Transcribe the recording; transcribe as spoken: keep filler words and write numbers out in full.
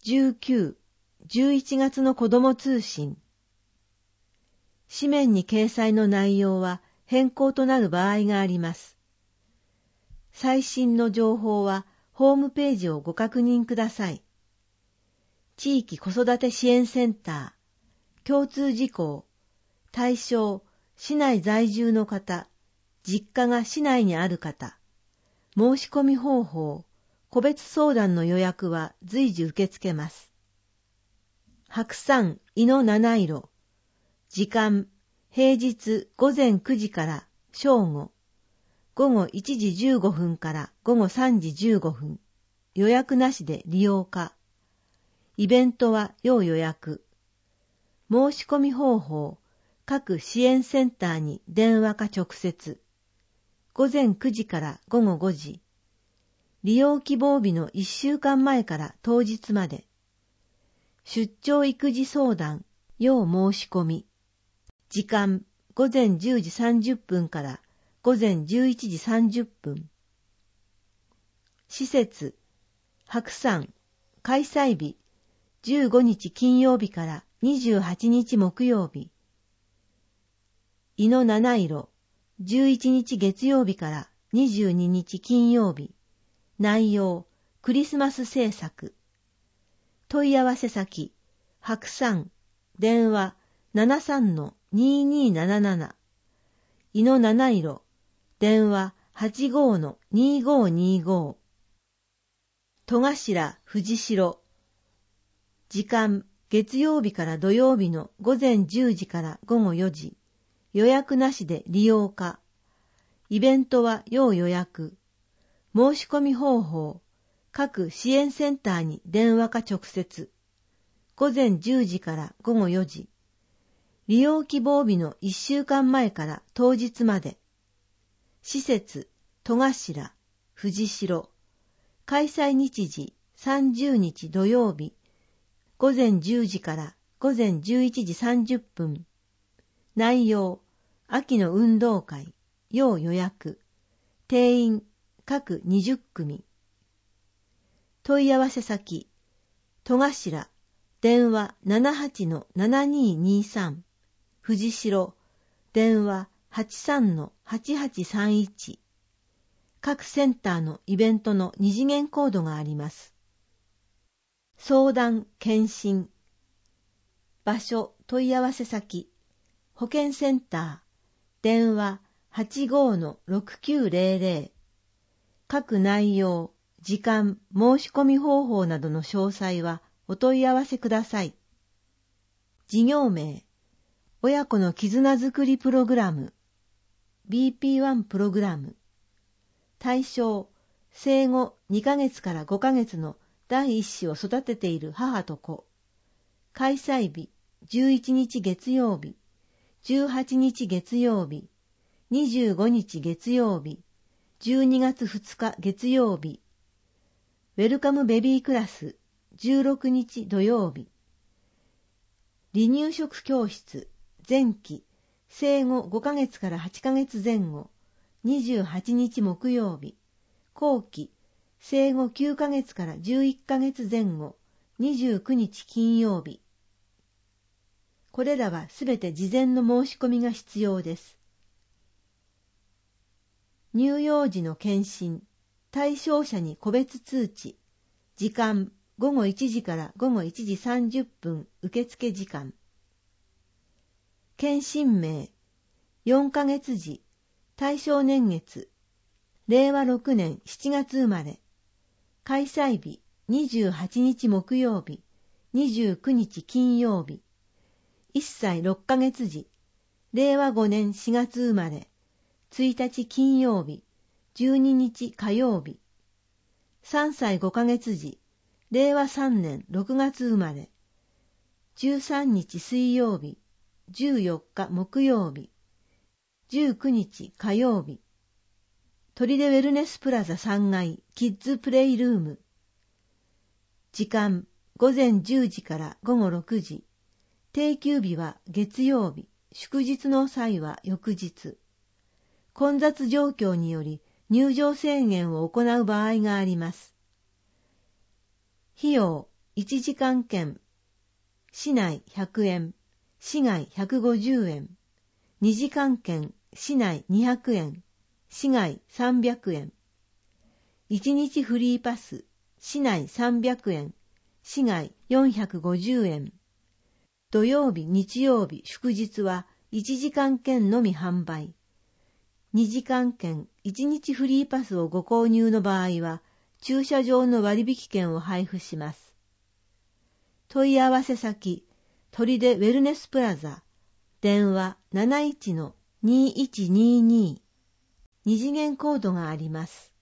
じゅうく、じゅういちがつの子ども通信。紙面に掲載の内容は変更となる場合があります。最新の情報はホームページをご確認ください。地域子育て支援センター、共通事項、対象、市内在住の方、実家が市内にある方、申し込み方法、個別相談の予約は随時受け付けます。白山いの七色。時間、平日午前くじから正午、午後いちじじゅうごふんから午後さんじじゅうごふん、予約なしで利用可。イベントは要予約。申し込み方法、各支援センターに電話か直接。午前くじから午後ごじ。利用希望日のいっしゅうかんまえから当日まで。出張育児相談、要申し込み。時間、午前じゅうじさんじゅっぷんから午前じゅういちじさんじゅっぷん。施設、白山、開催日、じゅうごにち金曜日からにじゅうはちにち木曜日。いの七色、じゅういちにち月曜日からにじゅうににち金曜日。内容、クリスマス制作。問い合わせ先、白山、電話 ななさんのにーにーなななな。いの七色、電話 はちごのにーごーにーごー。戸頭藤代。時間、月曜日から土曜日の午前じゅうじから午後よじ。予約なしで利用可。イベントは要予約。申し込み方法、各支援センターに電話か直接。午前じゅうじから午後よじ。利用希望日のいっしゅうかんまえから当日まで。施設、戸頭、藤代。開催日時、さんじゅうにち土曜日。午前じゅうじから午前じゅういちじさんじゅっぷん。内容、秋の運動会、要予約。定員、各にじゅっくみ。問い合わせ先、戸頭、電話 ななはちのななにーにーさん。藤代、電話 はちさんのはちはちさんいち。各センターのイベントの二次元コードがあります。相談、検診。場所、問い合わせ先、保健センター、電話 はちごのろくきゅうぜろぜろ。各内容、時間、申し込み方法などの詳細はお問い合わせください。事業名、親子の絆づくりプログラム、ビーピーワン プログラム。対象、生後にかげつからごかげつの第一子を育てている母と子。開催日、じゅういちにち月曜日、じゅうはちにち月曜日、にじゅうごにち月曜日、じゅうにがつふつか月曜日。ウェルカムベビークラス、じゅうろくにち土曜日。離乳食教室、前期、生後ごかげつからはちかげつぜん後、にじゅうはちにち木曜日。後期、生後きゅうかげつからじゅういっかげつぜん後、にじゅうくにち金曜日。これらはすべて事前の申し込みが必要です。乳幼児の検診、対象者に個別通知。時間、ごごいちじからごごいちじさんじゅっぷん受付時間。検診名、よんかげつじ、対象年月、れいわろくねんしちがつ生まれ。開催日、にじゅうはちにち木曜日、にじゅうくにち金曜日。いっさいろっかげつじ、れいわごねんしがつ生まれ。ついたち金曜日、じゅうににち火曜日。さんさいごかげつじ、れいわさんねんろくがつ生まれ。じゅうさんにち水曜日、じゅうよっか木曜日。じゅうくにち火曜日。砦ウェルネスプラザさんがいキッズプレイルーム。時間、ごぜんじゅうじからごごろくじ。定休日は月曜日、祝日の際は翌日。混雑状況により入場制限を行う場合があります。費用、 いちじかん券、市内ひゃくえん、市外ひゃくごじゅうえん。にじかん券、市内にひゃくえん、市外さんびゃくえん。いちにちフリーパス、市内さんびゃくえん、市外よんひゃくごじゅうえん。土曜日、日曜日、祝日はいちじかん券のみ販売。にじかん券、いちにちフリーパスをご購入の場合は、駐車場の割引券を配布します。問い合わせ先、砦ウェルネスプラザ、電話 なないちのにいちにーにー。二次元コードがあります。